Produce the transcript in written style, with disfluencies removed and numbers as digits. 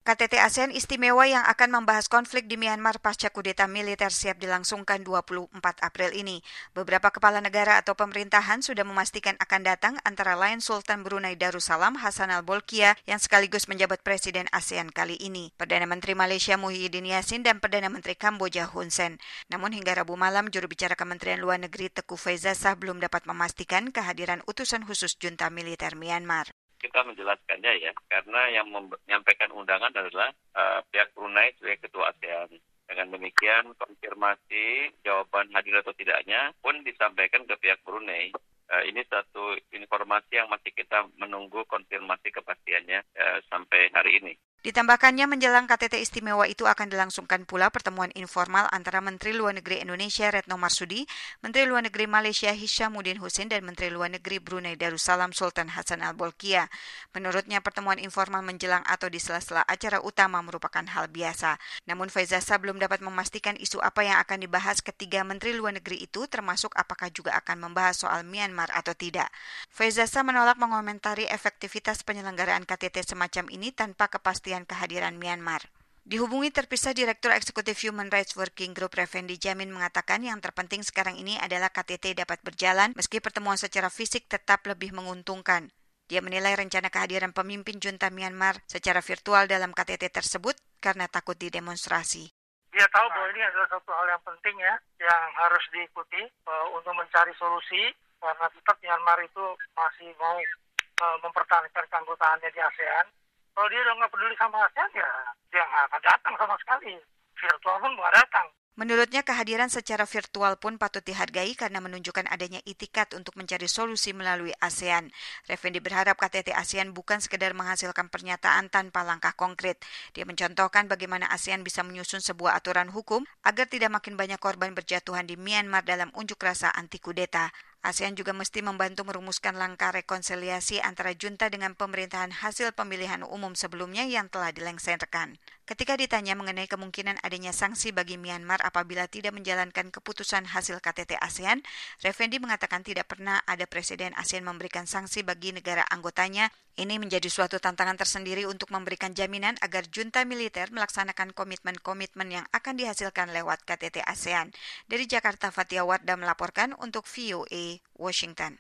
KTT ASEAN Istimewa yang akan membahas konflik di Myanmar pasca kudeta militer siap dilangsungkan 24 April ini. Beberapa kepala negara atau pemerintahan sudah memastikan akan datang antara lain Sultan Brunei Darussalam Hassanal Bolkiah yang sekaligus menjabat Presiden ASEAN kali ini, Perdana Menteri Malaysia Muhyiddin Yassin dan Perdana Menteri Kamboja Hun Sen. Namun hingga Rabu malam, juru bicara Kementerian Luar Negeri Teuku Faizasyah belum dapat memastikan kehadiran utusan khusus junta militer Myanmar. Kita menjelaskannya ya, karena yang menyampaikan undangan adalah pihak Brunei sebagai ketua ASEAN. Dengan demikian, konfirmasi jawaban hadir atau tidaknya pun disampaikan ke pihak Brunei. Ini satu informasi yang masih kita menunggu konfirmasi kepastiannya sampai hari ini. Ditambahkannya menjelang KTT Istimewa itu akan dilangsungkan pula pertemuan informal antara Menteri Luar Negeri Indonesia Retno Marsudi, Menteri Luar Negeri Malaysia Hishamuddin Hussein dan Menteri Luar Negeri Brunei Darussalam Sultan Hassanal Bolkiah. Menurutnya pertemuan informal menjelang atau di sela-sela acara utama merupakan hal biasa. Namun Faizasyah belum dapat memastikan isu apa yang akan dibahas ketiga Menteri Luar Negeri itu, termasuk apakah juga akan membahas soal Myanmar atau tidak. Faizasyah menolak mengomentari efektivitas penyelenggaraan KTT semacam ini tanpa kepastian kehadiran Myanmar. Dihubungi terpisah Direktur Eksekutif Human Rights Working Group Refendi Jamin mengatakan yang terpenting sekarang ini adalah KTT dapat berjalan meski pertemuan secara fisik tetap lebih menguntungkan. Dia menilai rencana kehadiran pemimpin junta Myanmar secara virtual dalam KTT tersebut karena takut didemonstrasi. Dia tahu bahwa ini adalah satu hal yang penting ya, yang harus diikuti untuk mencari solusi karena tetap Myanmar itu masih mau mempertahankan keanggotaannya di ASEAN. Kalau dia udah nggak peduli sama ASEAN, ya dia nggak akan datang sama sekali. Virtual pun nggak datang. Menurutnya kehadiran secara virtual pun patut dihargai karena menunjukkan adanya itikat untuk mencari solusi melalui ASEAN. Refendi berharap KTT ASEAN bukan sekedar menghasilkan pernyataan tanpa langkah konkret. Dia mencontohkan bagaimana ASEAN bisa menyusun sebuah aturan hukum agar tidak makin banyak korban berjatuhan di Myanmar dalam unjuk rasa anti kudeta. ASEAN juga mesti membantu merumuskan langkah rekonsiliasi antara junta dengan pemerintahan hasil pemilihan umum sebelumnya yang telah dilengsarkan. Ketika ditanya mengenai kemungkinan adanya sanksi bagi Myanmar apabila tidak menjalankan keputusan hasil KTT ASEAN, Refendi mengatakan tidak pernah ada presiden ASEAN memberikan sanksi bagi negara anggotanya. Ini menjadi suatu tantangan tersendiri untuk memberikan jaminan agar junta militer melaksanakan komitmen-komitmen yang akan dihasilkan lewat KTT ASEAN. Dari Jakarta, Fatia Wardah melaporkan untuk VOA Washington.